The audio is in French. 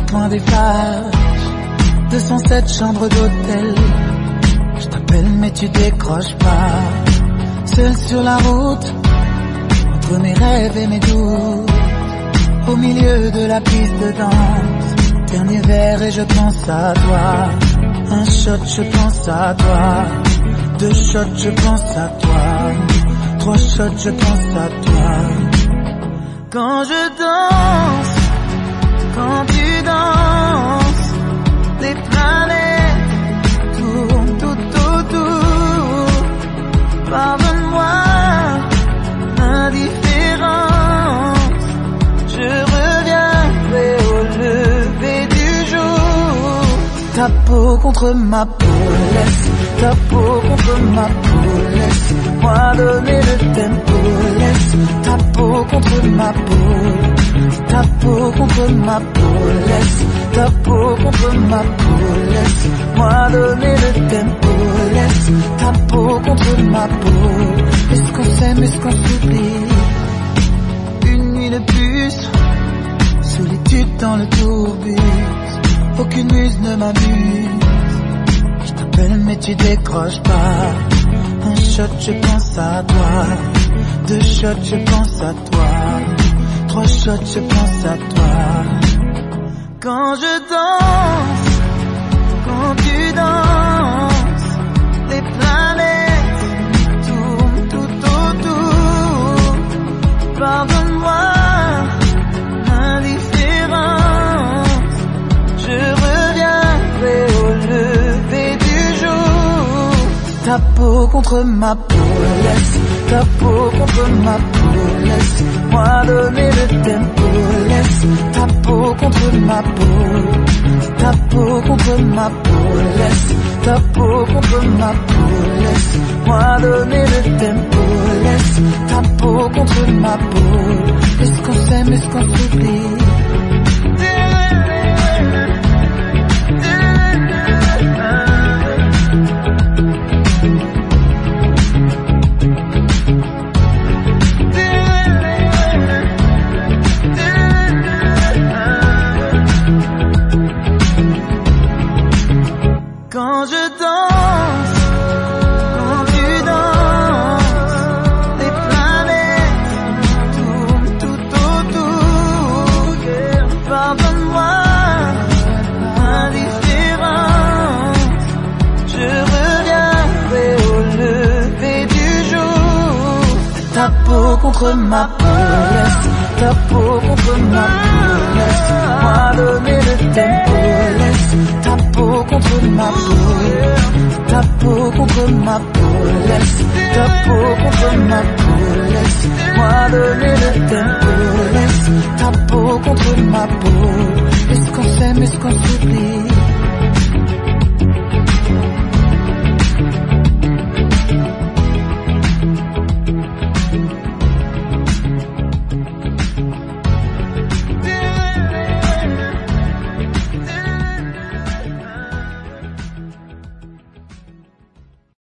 point des flashs, 207 chambres d'hôtel. Je t'appelle mais tu décroches pas. Seul sur la route, entre mes rêves et mes doutes, au milieu de la piste de danse. Dernier verre et je pense à toi. Un shot, je pense à toi. 2 shots, je pense à toi. 3 shots, je pense à toi. Quand je danse, quand tu danses, les planètes tournent tout autour. Pardonne-moi l'indifférence, je reviendrai au lever du jour. Ta peau contre ma peau, laisse ta peau contre ma peau, laisse-moi donner le tempo, laisse ta peau contre ma peau, ta peau contre ma peau, laisse ta peau contre ma peau, laisse-moi donner le tempo, laisse ta peau contre ma peau. Est-ce qu'on s'aime, est-ce qu'on s'oublie? Une nuit de plus, solitude dans le tourbus, aucune muse ne m'amuse. Je t'appelle mais tu décroches pas. Un shot, je pense à toi. 2 shots, je pense à toi. 3 shots, je pense à toi. Quand je danse, quand tu danses, les planètes tournent tout autour. Pardonne-moi l'indifférence, je reviendrai au lever du jour. Ta peau contre ma peau, laisse ta peau contre ma peau, laisse-moi donner le tempo, laisse ta peau contre ma peau, ta peau contre ma peau, laisse ta peau contre ma peau, laisse-moi donner le tempo, laisse ta peau contre ma peau. Est-ce qu'on s'aime, est-ce qu'on s'oublie? Quand je danse, quand tu danses, les planètes tournent tout autour. Pardonne-moi l'indifférence, je reviendrai au lever du jour. Ta peau contre ma peau, laisse ta peau contre ma peau, laisse-moi donner le tempo, laisse ta peau contre ma peau, ta peau contre ma peau, laisse ta peau contre ma peau, laisse-moi donner